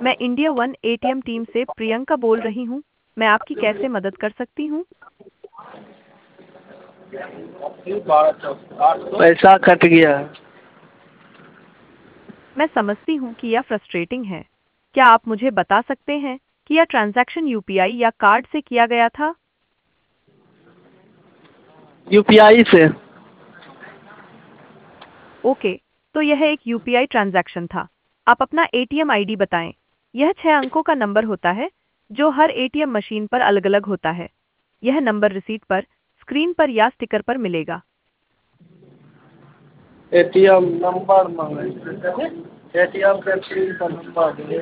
मैं India one ATM team से प्रियंका बोल रही हूँ। मैं आपकी कैसे मदद कर सकती हूँ? पैसा कट गया है। मैं समझती हूँ कि यह फ्रस्ट्रेटिंग है। क्या आप मुझे बता सकते हैं कि यह ट्रांजैक्शन यूपीआई या कार्ड से किया गया था? यूपीआई से। ओके, तो यह एक यूपीआई ट्रांजैक्शन था। आप अपना एटीएम आईडी बताएं। यह 6 अंकों का नंबर होता है जो हर एटीएम मशीन पर अलग-अलग होता है। यह नंबर रिसीट पर, स्क्रीन पर या स्टिकर पर मिलेगा। एटीएम नंबर मांगे। एटीएम के पिन का नंबर।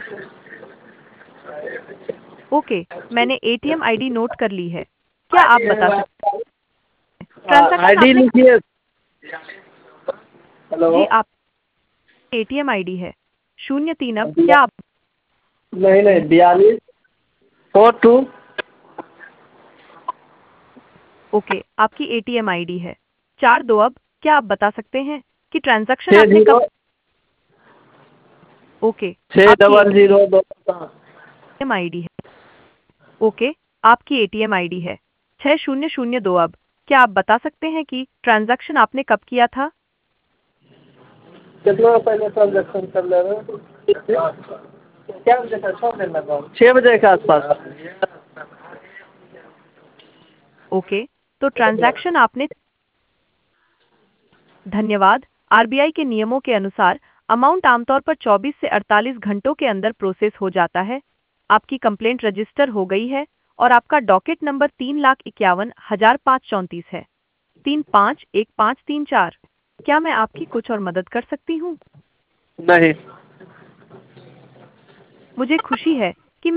ओके, मैंने एटीएम आईडी नोट कर ली है। क्या आप बता सकते हैं ट्रांजैक्शन आईडी आपने लिखिए। हेलो। जी आप एटीएम आईडी है 03 अब क्या आप नहीं 42 42। ओके, आपकी एटीएम आईडी है 42 अब क्या आप बता सकते हैं कि ट्रांजैक्शन छः आपने जीरो कब ओके, छः आपकी डबल जीरो दो सात। एटीएम आईडी है ओके, आपकी एटीएम आईडी है 6002 अब क्या आप बता सकते हैं कि ट्रांजैक्शन आपने कब किया था? कितना पहले ट्रांजेक्शन कर ले रहे हैं? क्या बजे का 6 दिन लगा? 6 बजे के आसपास। ओके, तो ट्रांजैक्शन आपने धन्यवाद। आरबीआई के नियमों के अनुसार अमाउंट आमतौर पर 24 से 48 घंटों के अंदर प्रोसेस हो जाता है। आपकी कंप्लेंट रजिस्टर हो गई है और आपका डॉकेट नंबर 3,51,534 है 351534। क्या मैं आपकी कुछ और मदद कर सकती हूँ? नहीं। मुझे खुशी है